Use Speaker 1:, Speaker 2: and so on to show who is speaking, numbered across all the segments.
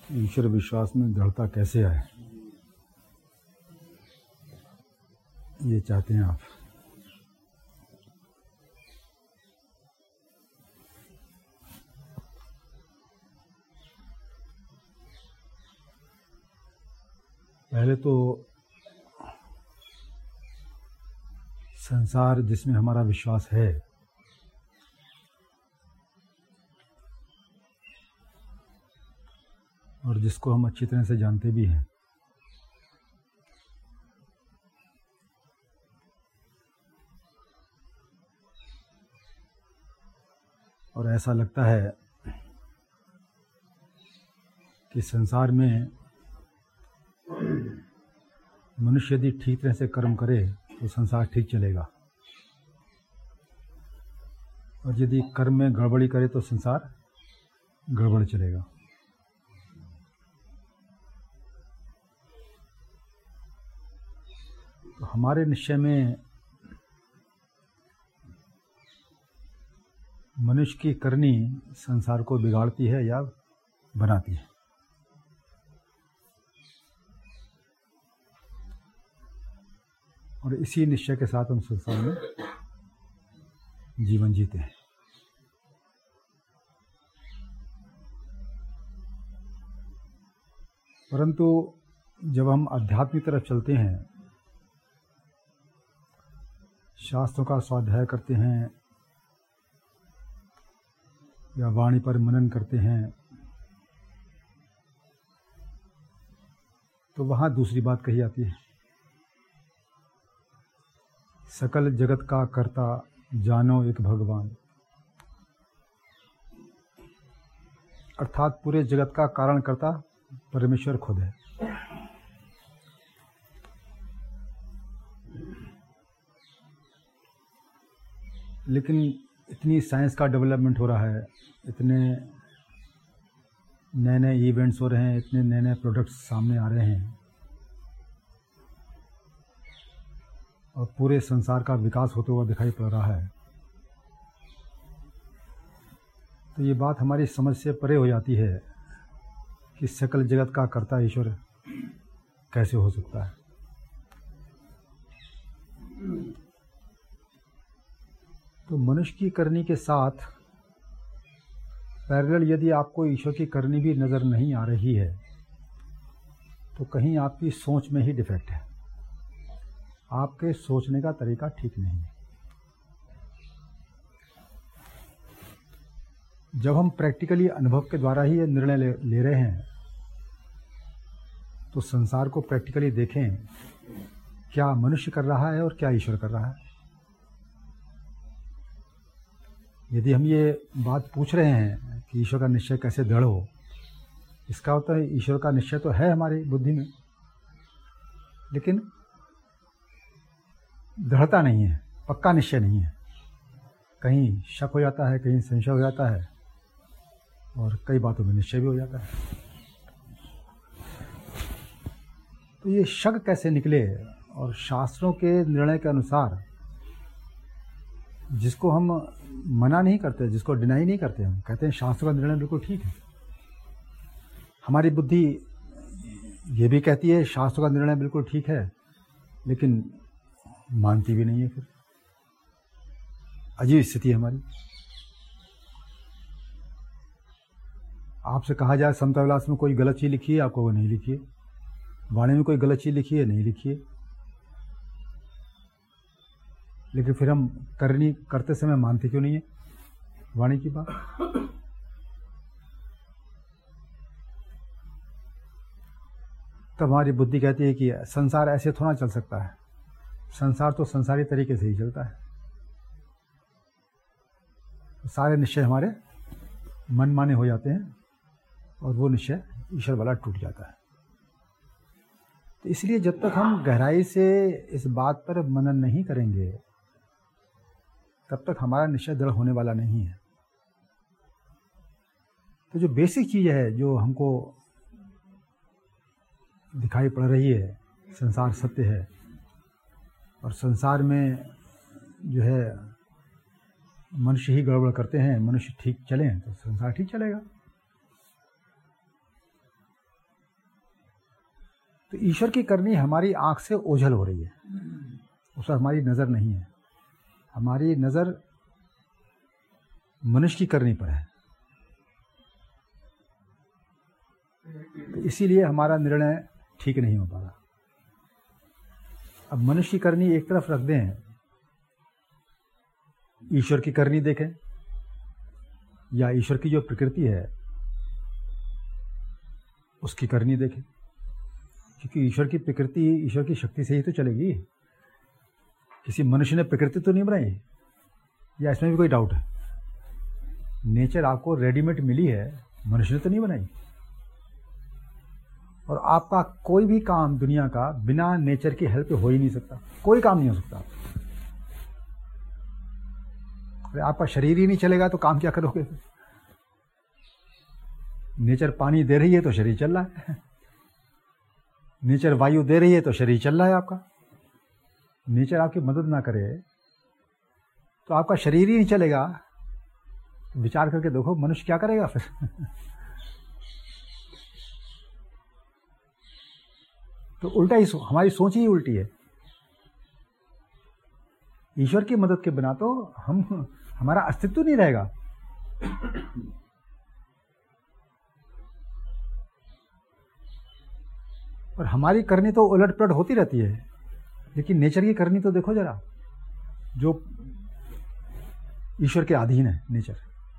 Speaker 1: ईश्वर विश्वास में दृढ़ता कैसे आए, ये चाहते हैं आप। पहले तो संसार जिसमें हमारा विश्वास है और जिसको हम अच्छी तरह से जानते भी हैं, और ऐसा लगता है कि संसार में मनुष्य यदि ठीक तरह से कर्म करे तो संसार ठीक चलेगा, और यदि कर्म में गड़बड़ी करे तो संसार गड़बड़ चलेगा। तो हमारे निश्चय में मनुष्य की करनी संसार को बिगाड़ती है या बनाती है। और इसी निश्चय के साथ हम संसार में जीवन जीते हैं। परंतु जब हम आध्यात्मिक तरफ चलते हैं, शास्त्रों का स्वाध्याय करते हैं या वाणी पर मनन करते हैं, तो वहाँ दूसरी बात कही जाती है, सकल जगत का कर्ता जानो एक भगवान। अर्थात पूरे जगत का कारण कर्ता परमेश्वर खुद है। लेकिन इतनी साइंस का डेवलपमेंट हो रहा है, इतने नए नए इवेंट्स हो रहे हैं, इतने नए नए प्रोडक्ट्स सामने आ रहे हैं, और पूरे संसार का विकास होते हुआ दिखाई पड़ रहा है, तो ये बात हमारी समझ से परे हो जाती है कि सकल जगत का कर्ता ईश्वर कैसे हो सकता है। तो मनुष्य की करनी के साथ पैरेलल यदि आपको ईश्वर की करनी भी नज़र नहीं आ रही है, तो कहीं आपकी सोच में ही डिफेक्ट है, आपके सोचने का तरीका ठीक नहीं है। जब हम प्रैक्टिकली अनुभव के द्वारा ही ये निर्णय ले रहे हैं, तो संसार को प्रैक्टिकली देखें, क्या मनुष्य कर रहा है और क्या ईश्वर कर रहा है। यदि हम ये बात पूछ रहे हैं कि ईश्वर का निश्चय कैसे दृढ़ हो, इसका होता है ईश्वर का निश्चय तो है हमारी बुद्धि में, लेकिन दृढ़ता नहीं है, पक्का निश्चय नहीं है। कहीं शक हो जाता है, कहीं संशय हो जाता है, और कई बातों में निश्चय भी हो जाता है। तो ये शक कैसे निकले, और शास्त्रों के निर्णय के अनुसार जिसको हम मना नहीं करते, जिसको डिनाई नहीं करते, हम कहते हैं शास्त्रों का निर्णय बिल्कुल ठीक है। हमारी बुद्धि ये भी कहती है शास्त्रों का निर्णय बिल्कुल ठीक है, लेकिन मानती भी नहीं है। फिर अजीब स्थिति है हमारी। आपसे कहा जाए समता विलास में कोई गलत चीज़ लिखी है, आपको वो नहीं लिखी है। वाणी में कोई गलत चीज़ लिखी है, नहीं लिखी है। लेकिन फिर हम करते समय मानते क्यों नहीं है वाणी की बात। तब हमारी बुद्धि कहती है कि संसार ऐसे थोड़ा चल सकता है, संसार तो संसारी तरीके से ही चलता है। तो सारे निश्चय हमारे मनमाने हो जाते हैं, और वो निश्चय ईश्वर वाला टूट जाता है। तो इसलिए जब तक हम गहराई से इस बात पर मनन नहीं करेंगे, तब तक हमारा निश्चय दृढ़ होने वाला नहीं है। तो जो बेसिक चीज़ है, जो हमको दिखाई पड़ रही है, संसार सत्य है, और संसार में जो है मनुष्य ही गड़बड़ करते हैं, मनुष्य ठीक चलें तो संसार ठीक चलेगा। तो ईश्वर की करनी हमारी आंख से ओझल हो रही है, उस पर हमारी नज़र नहीं है। हमारी नज़र मनुष्य की करनी पर है। तो इसीलिए हमारा निर्णय ठीक नहीं हो पा रहा। अब मनुष्य की करनी एक तरफ रख दें, ईश्वर की करनी देखें, या ईश्वर की जो प्रकृति है उसकी करनी देखें, क्योंकि ईश्वर की प्रकृति ईश्वर की शक्ति से ही तो चलेगी। किसी मनुष्य ने प्रकृति तो नहीं बनाई, या इसमें भी कोई डाउट है? नेचर आपको रेडीमेड मिली है, मनुष्य ने तो नहीं बनाई। और आपका कोई भी काम दुनिया का बिना नेचर की हेल्प हो ही नहीं सकता, कोई काम नहीं हो सकता। अरे आपका शरीर ही नहीं चलेगा तो काम क्या करोगे? नेचर पानी दे रही है तो शरीर चल रहा है, नेचर वायु दे रही है तो शरीर चल रहा है आपका। नेचर आपकी मदद ना करे तो आपका शरीर ही नहीं चलेगा। विचार करके देखो मनुष्य क्या करेगा फिर? तो उल्टा ही हमारी सोच ही उल्टी है। ईश्वर की मदद के बिना तो हमारा अस्तित्व नहीं रहेगा। और हमारी करनी तो उलट पलट होती रहती है, लेकिन नेचर की करनी तो देखो जरा, जो ईश्वर के अधीन है नेचर।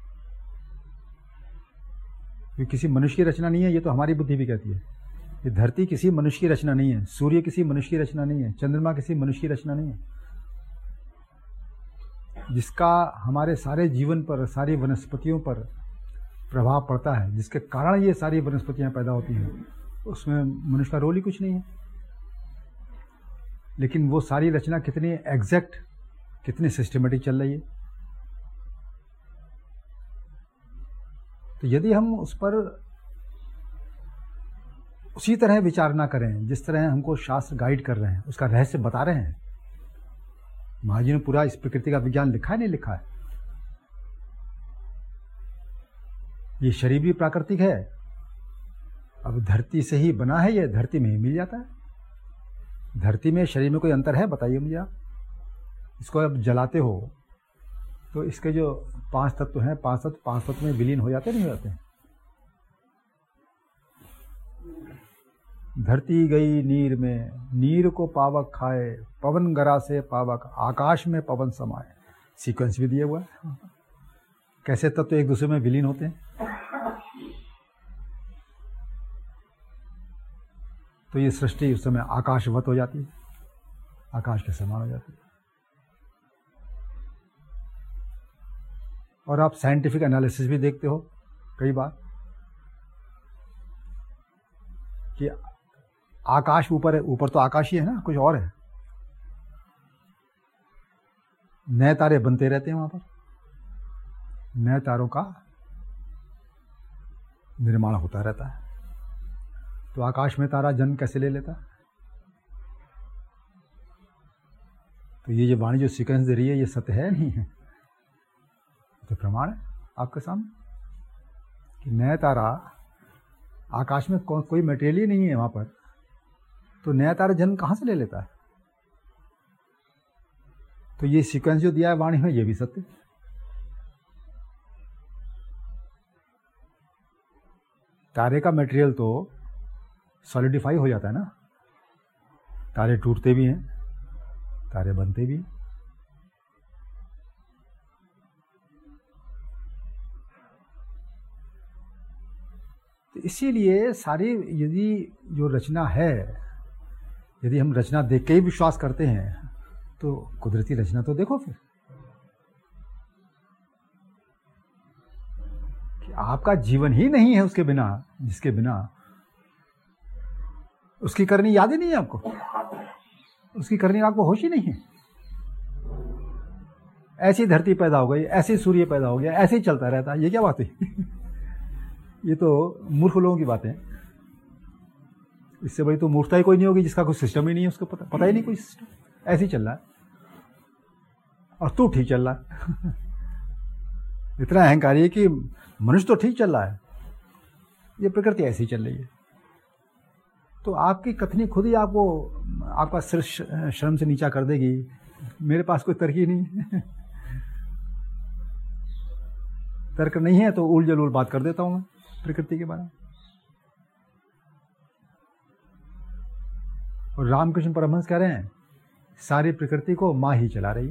Speaker 1: ये किसी मनुष्य की रचना नहीं है, ये तो हमारी बुद्धि भी कहती है। ये धरती किसी मनुष्य की रचना नहीं है, सूर्य किसी मनुष्य की रचना नहीं है, चंद्रमा किसी मनुष्य की रचना नहीं है। जिसका हमारे सारे जीवन पर, सारी वनस्पतियों पर प्रभाव पड़ता है, जिसके कारण ये सारी वनस्पतियां पैदा होती हैं, उसमें मनुष्य का रोल ही कुछ नहीं है। लेकिन वो सारी रचना कितनी एग्जैक्ट, कितनी सिस्टमेटिक चल रही है। तो यदि हम उस पर उसी तरह विचार ना करें जिस तरह हमको शास्त्र गाइड कर रहे हैं, उसका रहस्य बता रहे हैं। महाराज जी ने पूरा इस प्रकृति का विज्ञान लिखा है, नहीं लिखा है? ये शरीर भी प्राकृतिक है, अब धरती से ही बना है, ये धरती में ही मिल जाता है। धरती में शरीर में कोई अंतर है? बताइए मुझे आप। इसको अब जलाते हो तो इसके जो 5 तत्व हैं, 5 तत्व में विलीन हो जाते नहीं हो जाते? धरती गई नीर में, नीर को पावक खाए, पवन गरा से पावक, आकाश में पवन समाए। सीक्वेंस भी दिया हुआ है, कैसे तत्व एक दूसरे में विलीन होते हैं। तो ये सृष्टि उस समय आकाशवत हो जाती है, आकाश के समान हो जाती है। और आप साइंटिफिक एनालिसिस भी देखते हो कई बार कि आकाश ऊपर है, ऊपर तो आकाश ही है ना, कुछ और है। नए तारे बनते रहते हैं वहां पर, नए तारों का निर्माण होता रहता है। तो आकाश में तारा जन्म कैसे ले लेता? तो ये जो वाणी जो सीक्वेंस दे रही है, ये सत्य है नहीं है? तो प्रमाण है आपके सामने कि नया तारा, आकाश में कोई मटेरियल ही नहीं है वहां पर, तो नया तारा जन्म कहां से ले लेता है? तो ये सीक्वेंस जो दिया है वाणी में, ये भी सत्य। तारे का मटेरियल तो सॉलिडिफाई हो जाता है ना, तारे टूटते भी हैं, तारे बनते भी हैं। तो इसीलिए सारी यदि जो रचना है, यदि हम रचना देख के ही विश्वास करते हैं, तो कुदरती रचना तो देखो फिर कि आपका जीवन ही नहीं है उसके बिना, जिसके बिना उसकी करनी याद ही नहीं है आपको, उसकी करनी आपको होश ही नहीं है। ऐसी धरती पैदा हो गई, ऐसे सूर्य पैदा हो गया, ऐसे ही चलता रहता है। ये क्या बात है? ये तो मूर्ख लोगों की बातें हैं। इससे बड़ी तो मूर्खता ही कोई नहीं होगी जिसका कोई सिस्टम ही नहीं है, उसको पता ही नहीं कोई सिस्टम, ऐसे ही चल रहा है और तू ठीक चल रहा है। इतना अहंकारी है कि मनुष्य तो ठीक चल रहा है, ये प्रकृति ऐसी ही चल रही है। तो आपकी कथनी खुद ही आपको आपका सिर शर्म से नीचा कर देगी। मेरे पास कोई तर्क ही नहीं तर्क नहीं है तो उल जलूल बात कर देता हूं मैं प्रकृति के बारे में। और रामकृष्ण परमहंस कह रहे हैं सारी प्रकृति को मां ही चला रही।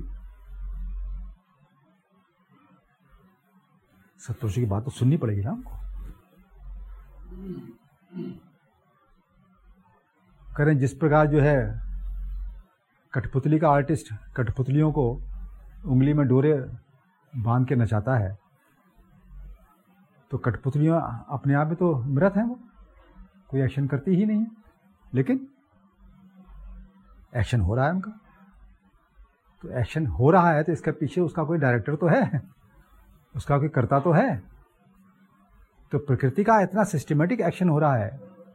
Speaker 1: सतोषी की बात तो सुननी पड़ेगी ना हमको। करें जिस प्रकार जो है कठपुतली का आर्टिस्ट कठपुतलियों को उंगली में डोरे बांध के नचाता है, तो कठपुतलियां अपने आप में तो मृत हैं, वो कोई एक्शन करती ही नहीं है, लेकिन एक्शन हो रहा है उनका। तो एक्शन हो रहा है तो इसके पीछे उसका कोई डायरेक्टर तो है, उसका कोई कर्ता तो है। तो प्रकृति का इतना सिस्टमेटिक एक्शन हो रहा है,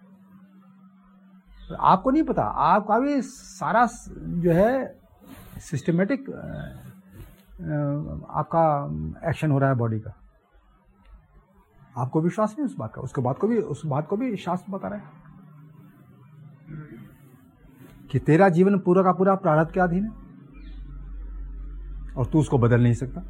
Speaker 1: तो आपको नहीं पता, आपका भी सारा जो है सिस्टमेटिक आपका एक्शन हो रहा है बॉडी का। आपको विश्वास नहीं उस बात का, उस बात को भी शास्त्र बता रहे हैं कि तेरा जीवन पूरा का पूरा प्रारब्ध के अधीन है और तू उसको बदल नहीं सकता।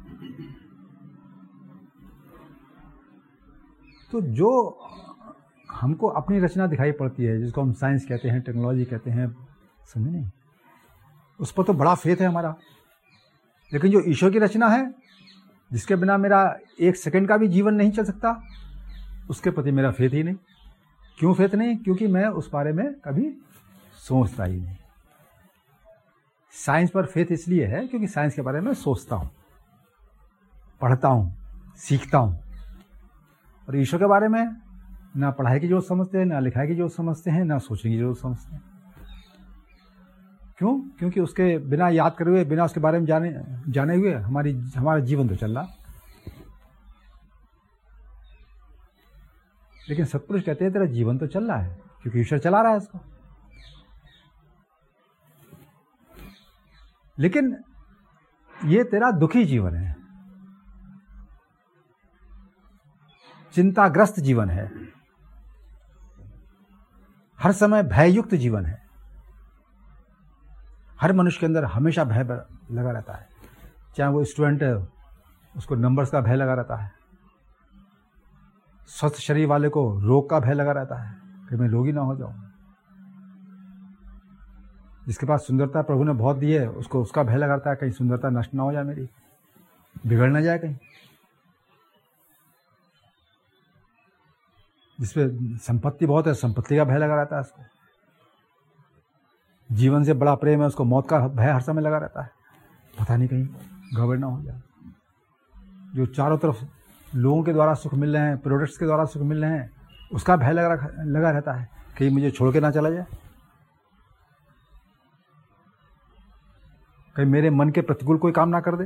Speaker 1: तो जो हमको अपनी रचना दिखाई पड़ती है, जिसको हम साइंस कहते हैं, टेक्नोलॉजी कहते हैं, समझे नहीं, उस पर तो बड़ा फेथ है हमारा। लेकिन जो ईश्वर की रचना है, जिसके बिना मेरा एक सेकंड का भी जीवन नहीं चल सकता, उसके प्रति मेरा फेथ ही नहीं। क्यों फेथ नहीं? क्योंकि मैं उस बारे में कभी सोचता ही नहीं। साइंस पर फेथ इसलिए है क्योंकि साइंस के बारे में सोचता हूं, पढ़ता हूं, सीखता हूं। और ईश्वर के बारे में ना पढ़ाई की जरूरत समझते हैं, ना लिखाई की जरूरत समझते हैं, ना सोचने की जरूरत समझते हैं। क्यों? क्योंकि उसके बिना याद करे हुए, बिना उसके बारे में जाने हुए हमारा जीवन तो चल रहा। लेकिन सत्पुरुष कहते हैं तेरा जीवन तो चल रहा है क्योंकि ईश्वर चला रहा है इसको। लेकिन ये तेरा दुखी जीवन है, चिंताग्रस्त जीवन है, हर समय भययुक्त जीवन है। हर मनुष्य के अंदर हमेशा भय लगा रहता है। चाहे वो स्टूडेंट है, उसको नंबर्स का भय लगा रहता है। स्वस्थ शरीर वाले को रोग का भय लगा रहता है कि मैं रोगी ना हो जाऊं। जिसके पास सुंदरता प्रभु ने बहुत दी है, उसको उसका भय लगा रहता है कहीं सुंदरता नष्ट ना हो जाए, मेरी बिगड़ ना जाए कहीं। जिसपे संपत्ति बहुत है, संपत्ति का भय लगा रहता है उसको। जीवन से बड़ा प्रेम है, उसको मौत का भय हर समय लगा रहता है, पता नहीं कहीं गड़बड़ ना हो जाए। जो चारों तरफ लोगों के द्वारा सुख मिल रहे हैं, प्रोडक्ट्स के द्वारा सुख मिल रहे हैं, उसका भय लगा रहता है कहीं मुझे छोड़ के ना चला जाए, कहीं मेरे मन के प्रतिकूल कोई काम ना कर दे।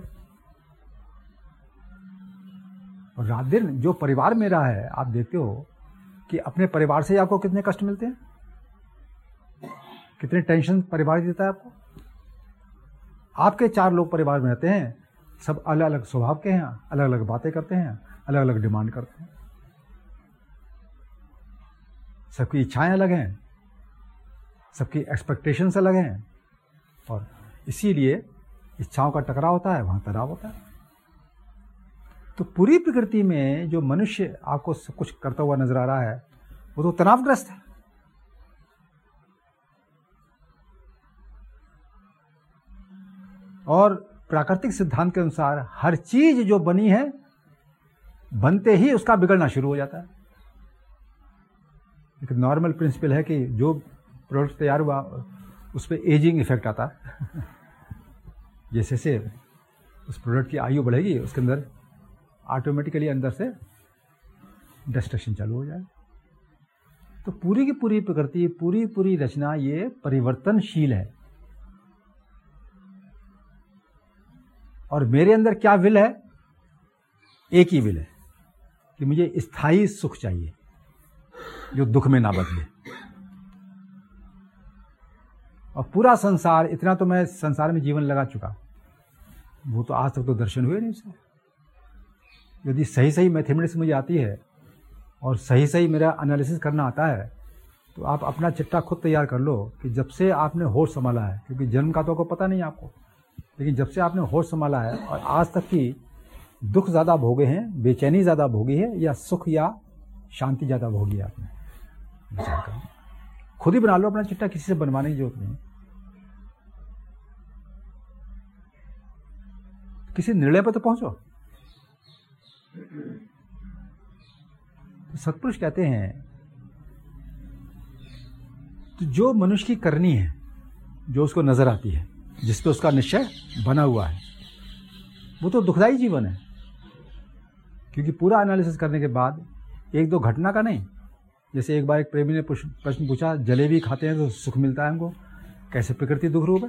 Speaker 1: और रात दिन जो परिवार मेरा है, आप देखते हो कि अपने परिवार से आपको कितने कष्ट मिलते हैं, कितने टेंशन परिवार देता है आपको। आपके 4 लोग परिवार में रहते हैं, सब अलग अलग स्वभाव के हैं, अलग अलग बातें करते हैं, अलग अलग डिमांड करते हैं, सबकी इच्छाएं अलग हैं, सबकी एक्सपेक्टेशंस अलग हैं, और इसीलिए इच्छाओं का टकराव होता है, वहां तनाव होता है। तो पूरी प्रकृति में जो मनुष्य आपको सब कुछ करता हुआ नजर आ रहा है, वो तो तनावग्रस्त है। और प्राकृतिक सिद्धांत के अनुसार हर चीज जो बनी है, बनते ही उसका बिगड़ना शुरू हो जाता है। एक नॉर्मल प्रिंसिपल है कि जो प्रोडक्ट तैयार हुआ उस पर एजिंग इफेक्ट आता है। जैसे से उस प्रोडक्ट की आयु बढ़ेगी, उसके अंदर ऑटोमेटिकली अंदर से डिस्ट्रक्शन चालू हो जाए। तो पूरी की पूरी प्रकृति, पूरी रचना ये परिवर्तनशील है। और मेरे अंदर क्या विल है? एक ही विल है कि मुझे स्थायी सुख चाहिए जो दुख में ना बदले। और पूरा संसार, इतना तो मैं संसार में जीवन लगा चुका, वो तो आज तक तो दर्शन हुए नहीं उसके। यदि सही मैथमेटिक्स मुझे आती है और सही मेरा एनालिसिस करना आता है, तो आप अपना चिट्ठा खुद तैयार कर लो कि जब से आपने होश संभाला है, क्योंकि जन्म का तो आपको पता नहीं आपको, लेकिन जब से आपने होश संभाला है और आज तक की दुख ज़्यादा भोगे हैं, बेचैनी ज़्यादा भोगी है, या सुख या शांति ज़्यादा भोगी है आपने, विचार करो। खुद ही बना लो अपना चिट्ठा, किसी से बनवाने की जरूरत नहीं। किसी निर्णय पर तो पहुंचो। तो सत्पुरुष कहते हैं तो जो मनुष्य की करनी है, जो उसको नजर आती है, जिस पे उसका निश्चय बना हुआ है, वो तो दुखदाई जीवन है। क्योंकि पूरा एनालिसिस करने के बाद एक दो घटना का नहीं, जैसे एक बार एक प्रेमी ने प्रश्न पूछा, जलेबी खाते हैं तो सुख मिलता है हमको, कैसे प्रकृति दुख रूप है?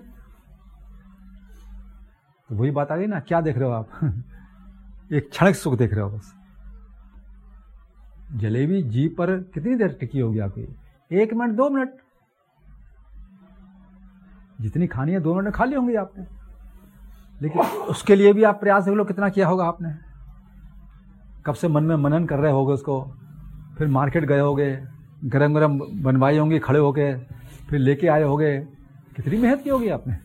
Speaker 1: तो वही बात आ गई ना, क्या देख रहे हो आप? एक क्षणिक सुख देख रहे हो बस। जलेबी जीभ पर कितनी देर टिकी होगी आपकी? 1 मिनट 2 मिनट, जितनी खानी है 2 मिनट में खा ली होंगी आपने। लेकिन उसके लिए भी आप प्रयास देख लो कितना किया होगा आपने, कब से मन में मनन कर रहे होगे उसको, फिर मार्केट गए होगे, गरम गरम बनवाई होंगी खड़े होके, फिर लेके आए होगे, कितनी मेहनत की होगी आपने।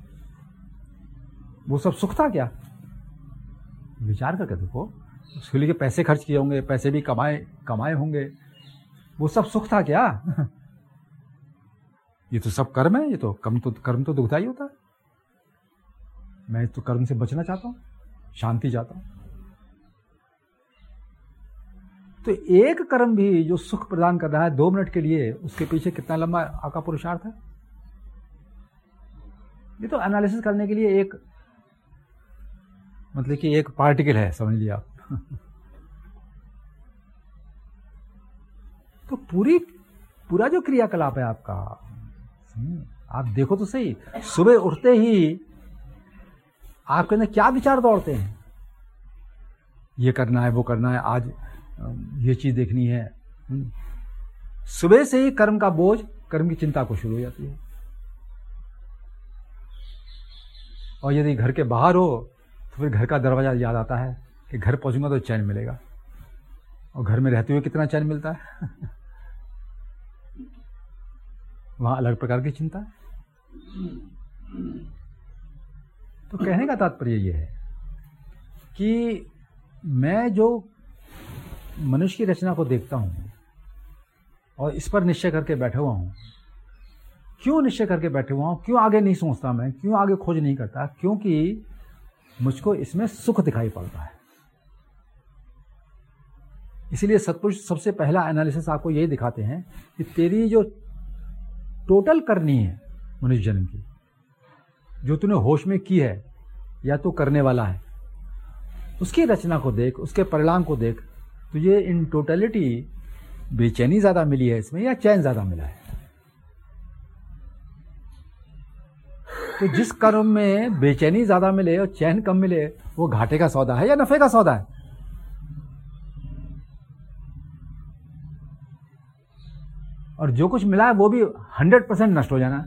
Speaker 1: वो सब सुख था क्या? विचार करके देखो, उसके लिए पैसे खर्च किए होंगे, पैसे भी कमाए होंगे, वो सब सुख था क्या? ये तो सब कर्म है, ये तो कर्म तो दुखदाई होता है। मैं तो कर्म से बचना चाहता हूं, शांति चाहता हूं। तो एक कर्म भी जो सुख प्रदान कर रहा है 2 मिनट के लिए, उसके पीछे कितना लंबा आपका पुरुषार्थ है। ये तो एनालिसिस करने के लिए एक मतलब कि एक पार्टिकल है, समझ लिया आप। तो पूरा जो क्रियाकलाप है आपका, आप देखो तो सही, सुबह उठते ही आपके अंदर क्या विचार दौड़ते हैं? ये करना है, वो करना है, आज ये चीज देखनी है। सुबह से ही कर्म का बोझ, कर्म की चिंता को शुरू हो जाती है। और यदि घर के बाहर हो तो फिर घर का दरवाजा याद आता है कि घर पहुंचूंगा तो चैन मिलेगा, और घर में रहते हुए कितना चैन मिलता है। वहां अलग प्रकार की चिंता है। तो कहने का तात्पर्य यह है कि मैं जो मनुष्य की रचना को देखता हूं और इस पर निश्चय करके बैठा हुआ हूं, क्यों निश्चय करके बैठे हुआ हूं, क्यों आगे नहीं सोचता मैं, क्यों आगे खोज नहीं करता? क्योंकि मुझको इसमें सुख दिखाई पड़ता है। इसीलिए सत्पुरुष सबसे पहला एनालिसिस आपको यही दिखाते हैं कि तेरी जो टोटल करनी है मनुष्य जन्म की, जो तूने होश में की है या तू करने वाला है, उसकी रचना को देख, उसके परिणाम को देख। तुझे इन टोटलिटी बेचैनी ज्यादा मिली है इसमें या चैन ज्यादा मिला है? तो जिस कर्म में बेचैनी ज्यादा मिले और चैन कम मिले, वो घाटे का सौदा है या नफे का सौदा है? और जो कुछ मिला है वो भी 100% नष्ट हो जाना।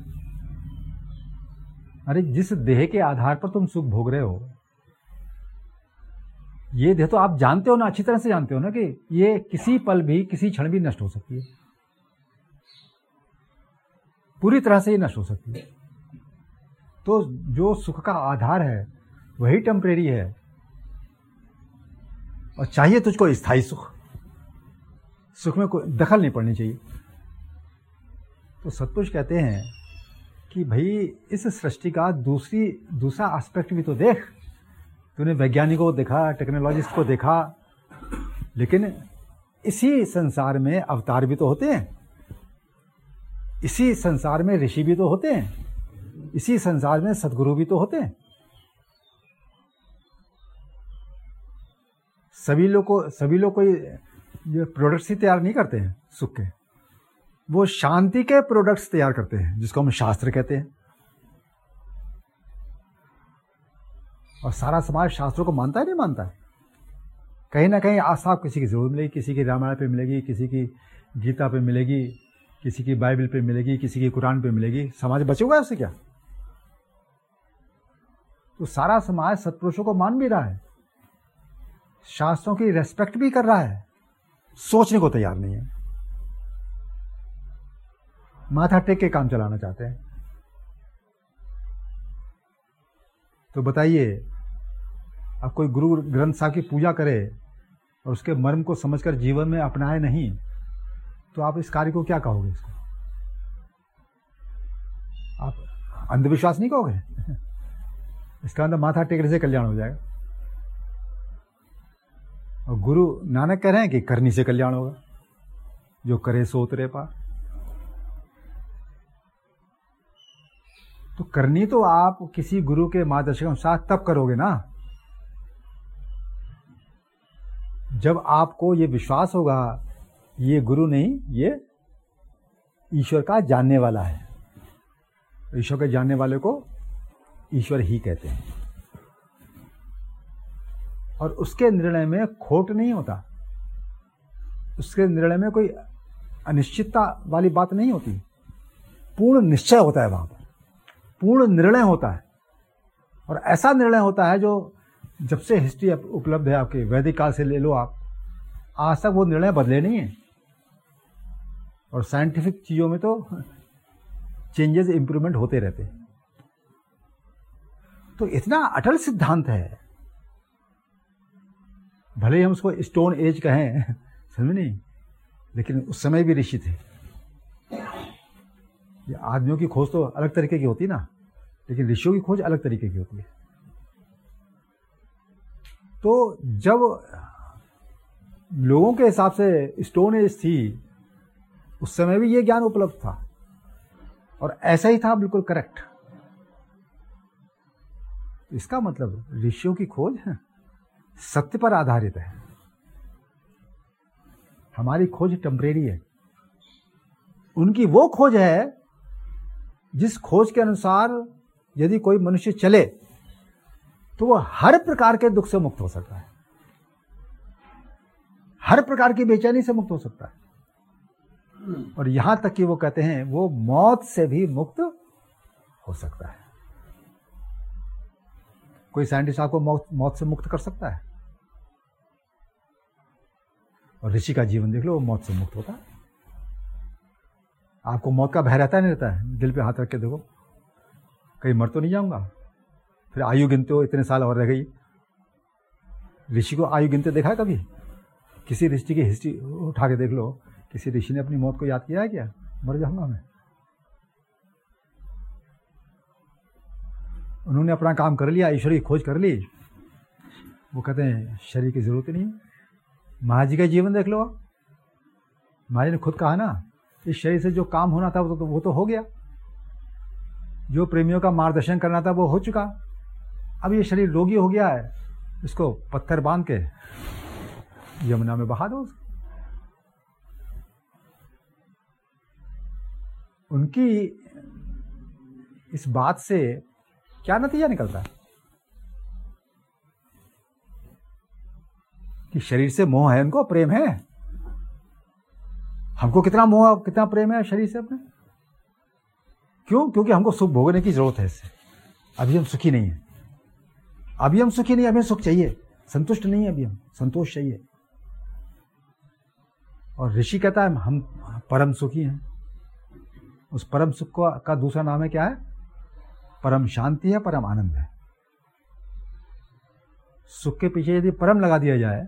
Speaker 1: अरे जिस देह के आधार पर तुम सुख भोग रहे हो, ये देह तो आप जानते हो ना, अच्छी तरह से जानते हो ना कि ये किसी पल भी, किसी क्षण भी नष्ट हो सकती है, पूरी तरह से ये नष्ट हो सकती है। तो जो सुख का आधार है वही टेम्परेरी है, और चाहिए तुझको स्थायी सुख। सुख में कोई दखल नहीं पड़नी चाहिए। तो सत्पुरुष कहते हैं कि भाई इस सृष्टि का दूसरा एस्पेक्ट भी तो देख। तूने वैज्ञानिकों को देखा, टेक्नोलॉजिस्ट को देखा, लेकिन इसी संसार में अवतार भी तो होते हैं, इसी संसार में ऋषि भी तो होते हैं, इसी संसार में सद्गुरु भी तो होते हैं। सभी लोग कोई ये प्रोडक्ट्स ही तैयार नहीं करते हैं सुख के, वो शांति के प्रोडक्ट्स तैयार करते हैं, जिसको हम शास्त्र कहते हैं। और सारा समाज शास्त्रों को मानता है, नहीं मानता है? कहीं ना कहीं आस्था किसी की जरूर मिलेगी, किसी की रामायण पे मिलेगी, किसी की गीता पे मिलेगी, किसी की बाइबल पे मिलेगी, किसी की कुरान पे मिलेगी। समाज बचेगा उससे क्या? तो सारा समाज सत्पुरुषों को मान भी रहा है, शास्त्रों की रेस्पेक्ट भी कर रहा है, सोचने को तैयार नहीं है। माथा टेक के काम चलाना चाहते हैं। तो बताइए, अब कोई गुरु ग्रंथ साहब की पूजा करे और उसके मर्म को समझकर जीवन में अपनाए नहीं, तो आप इस कार्य को क्या कहोगे? इसको आप अंधविश्वास नहीं कहोगे? इसका मतलब माथा टेकने से कल्याण हो जाएगा। और गुरु नानक कह रहे हैं कि करनी से कल्याण होगा, जो करे सो उतरे पार। तो करनी तो आप किसी गुरु के मार्गदर्शन के अनुसार तब करोगे ना, जब आपको ये विश्वास होगा ये गुरु नहीं, ये ईश्वर का जानने वाला है। ईश्वर के जानने वाले को ईश्वर ही कहते हैं। और उसके निर्णय में खोट नहीं होता, उसके निर्णय में कोई अनिश्चितता वाली बात नहीं होती। पूर्ण निश्चय होता है, वहां पर पूर्ण निर्णय होता है। और ऐसा निर्णय होता है जो जब से हिस्ट्री उपलब्ध है आपके, वैदिक काल से ले लो आप, आज तक वो निर्णय बदले नहीं है। और साइंटिफिक चीजों में तो चेंजेस, इंप्रूवमेंट होते रहते हैं। तो इतना अटल सिद्धांत है, भले ही हम उसको स्टोन एज कहें, समझ नहीं, लेकिन उस समय भी ऋषि थे। ये आदमियों की खोज तो अलग तरीके की होती ना, लेकिन ऋषियों की खोज अलग तरीके की होती है। तो जब लोगों के हिसाब से स्टोन एज थी, उस समय भी ये ज्ञान उपलब्ध था और ऐसा ही था, बिल्कुल करेक्ट। इसका मतलब ऋषियों की खोज सत्य पर आधारित है, हमारी खोज टेम्परेरी है। उनकी वो खोज है जिस खोज के अनुसार यदि कोई मनुष्य चले तो वह हर प्रकार के दुख से मुक्त हो सकता है, हर प्रकार की बेचैनी से मुक्त हो सकता है, और यहां तक कि वो कहते हैं वो मौत से भी मुक्त हो सकता है। कोई साइंटिस्ट आपको मौत से मुक्त कर सकता है? और ऋषि का जीवन देख लो, वो मौत से मुक्त होता है। आपको मौत का भय रहता नहीं रहता है? दिल पे हाथ रख के देखो, कहीं मर तो नहीं जाऊंगा। फिर आयु गिनते हो, इतने साल और रह गई। ऋषि को आयु गिनते देखा है कभी? किसी ऋषि की हिस्ट्री उठा के देख लो, किसी ऋषि ने अपनी मौत को याद किया है क्या? मर जाऊंगा मैं। उन्होंने अपना काम कर लिया, ईश्वर की खोज कर ली। वो कहते हैं शरीर की जरूरत नहीं। महाराज जी का जीवन देख लो। महाराज जी ने खुद कहा ना, इस शरीर से जो काम होना था वो तो हो गया, जो प्रेमियों का मार्गदर्शन करना था वो हो चुका। अब ये शरीर रोगी हो गया है, इसको पत्थर बांध के यमुना में बहा दो। उनकी इस बात से क्या नतीजा निकलता है कि शरीर से मोह है, उनको प्रेम है। हमको कितना मोह, कितना प्रेम है शरीर से अपने। क्यों? क्योंकि हमको सुख भोगने की जरूरत है इससे। अभी हम सुखी नहीं है, अभी हम सुखी नहीं, अभी सुख चाहिए, संतुष्ट नहीं है, अभी हम संतोष चाहिए। और ऋषि कहता है हम परम सुखी हैं। उस परम सुख का दूसरा नाम है क्या है? परम शांति है, परम आनंद है। सुख के पीछे यदि परम लगा दिया जाए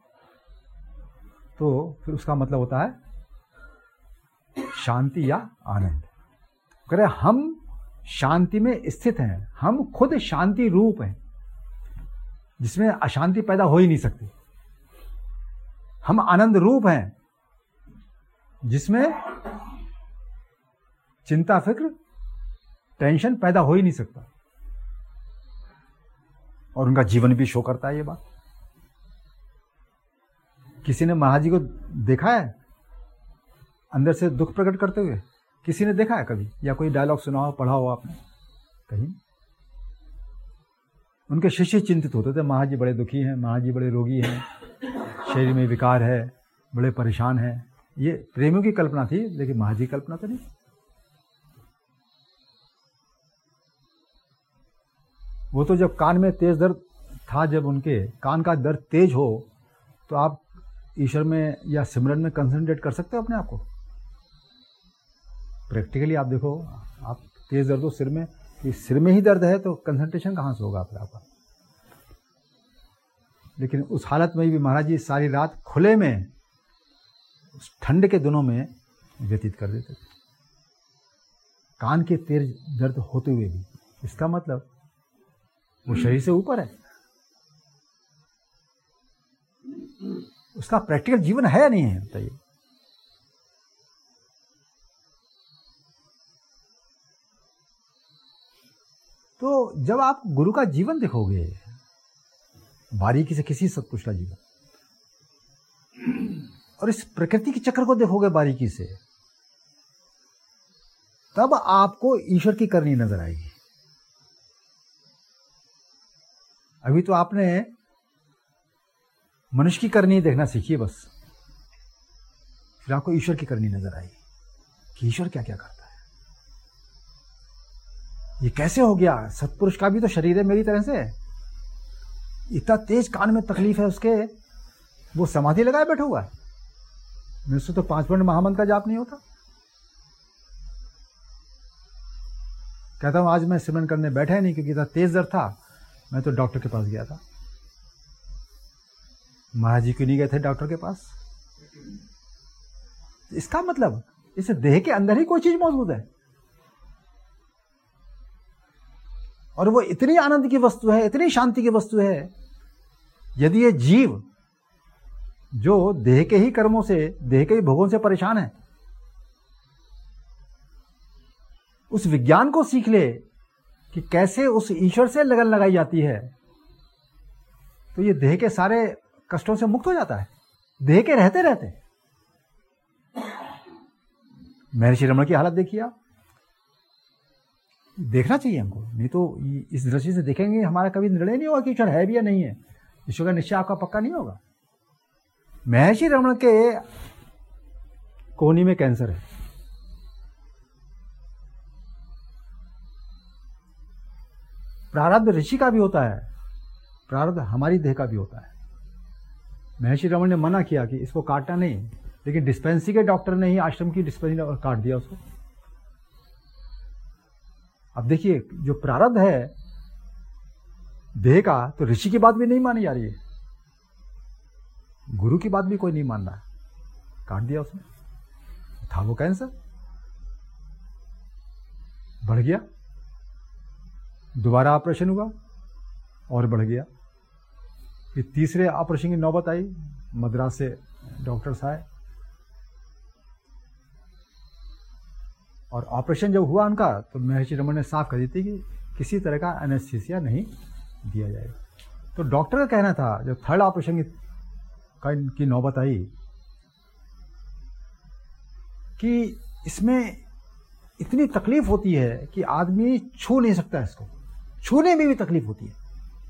Speaker 1: तो फिर उसका मतलब होता है शांति या आनंद। कह रहे हम शांति में स्थित हैं, हम खुद शांति रूप हैं, जिसमें अशांति पैदा हो ही नहीं सकती। हम आनंद रूप हैं, जिसमें चिंता, फिक्र, टेंशन पैदा हो ही नहीं सकता। और उनका जीवन भी शो करता है ये बात। किसी ने महाराज जी को देखा है अंदर से दुख प्रकट करते हुए? किसी ने देखा है कभी? या कोई डायलॉग सुना हो, पढ़ा हो आपने कहीं? उनके शिष्य चिंतित होते थे, महाराज जी बड़े दुखी हैं, महाराज जी बड़े रोगी हैं, शरीर में विकार है, बड़े परेशान हैं। ये प्रेमियों की कल्पना थी, लेकिन महाराज जी की कल्पना तो नहीं। वो तो जब कान में तेज दर्द था, जब उनके कान का दर्द तेज हो, तो आप ईश्वर में या सिमरन में कंसंट्रेट कर सकते हो अपने आप को। प्रैक्टिकली आप देखो, आप तेज दर्द हो सिर में, सिर में ही दर्द है तो कंसंट्रेशन कहाँ से होगा आपका। लेकिन उस हालत में भी महाराज जी सारी रात खुले में उस ठंड के दिनों में व्यतीत कर देते थे, कान के तेज दर्द होते हुए भी। इसका मतलब वो शरीर से ऊपर है, उसका प्रैक्टिकल जीवन है या नहीं है बताइए। तो जब आप गुरु का जीवन देखोगे, बारीकी से किसी सत्पुरुष का जीवन, और इस प्रकृति के चक्र को देखोगे बारीकी से, तब आपको ईश्वर की करनी नजर आएगी। अभी तो आपने मनुष्य की करनी देखना सीखिए बस, फिर आपको ईश्वर की करनी नजर आएगी कि ईश्वर क्या क्या करता है। ये कैसे हो गया? सत्पुरुष का भी तो शरीर है मेरी तरह से, इतना तेज कान में तकलीफ है उसके, वो समाधि लगाए बैठा हुआ है। मुझसे तो 5 मिनट महामंत्र का जाप नहीं होता। कहता हूं आज मैं सिमरन करने बैठा ही नहीं क्योंकि इतना तेज दर्द था। मैं तो डॉक्टर के पास गया था। महाराज जी क्यों नहीं गए थे डॉक्टर के पास? इसका मतलब इस देह के अंदर ही कोई चीज मौजूद है, और वो इतनी आनंद की वस्तु है, इतनी शांति की वस्तु है। यदि ये जीव जो देह के ही कर्मों से, देह के ही भोगों से परेशान है, उस विज्ञान को सीख ले कि कैसे उस ईश्वर से लगन लगाई जाती है, तो ये देह के सारे कष्टों से मुक्त हो जाता है, देह के रहते रहते। महर्षि रमण की हालत देखिए आप। देखना चाहिए हमको, नहीं तो इस दृष्टि से देखेंगे हमारा कभी निर्णय नहीं होगा कि ईश्वर है भी या नहीं है। ईश्वर का निश्चय आपका पक्का नहीं होगा। महर्षि रमण के कोहनी में कैंसर है। प्रारब्ध ऋषि का भी होता है, प्रारब्ध हमारी देह का भी होता है। महर्षि रमण ने मना किया कि इसको काटना नहीं, लेकिन डिस्पेंसरी के डॉक्टर ने ही आश्रम की डिस्पेंसरी काट दिया उसको। अब देखिए जो प्रारब्ध है देह का, तो ऋषि की बात भी नहीं मानी जा रही है, गुरु की बात भी कोई नहीं मान रहा है, काट दिया उसने। था वो कैंसर, बढ़ गया, दोबारा ऑपरेशन हुआ और बढ़ गया। फिर तीसरे ऑपरेशन की नौबत आई, मद्रास से डॉक्टर्स आए और ऑपरेशन जब हुआ उनका, तो महर्षि रमण ने साफ कर दी थी कि किसी तरह का एनेस्थीसिया नहीं दिया जाएगा। तो डॉक्टर का कहना था जब थर्ड ऑपरेशन की नौबत आई कि इसमें इतनी तकलीफ होती है कि आदमी छू नहीं सकता, इसको छूने में भी तकलीफ होती है।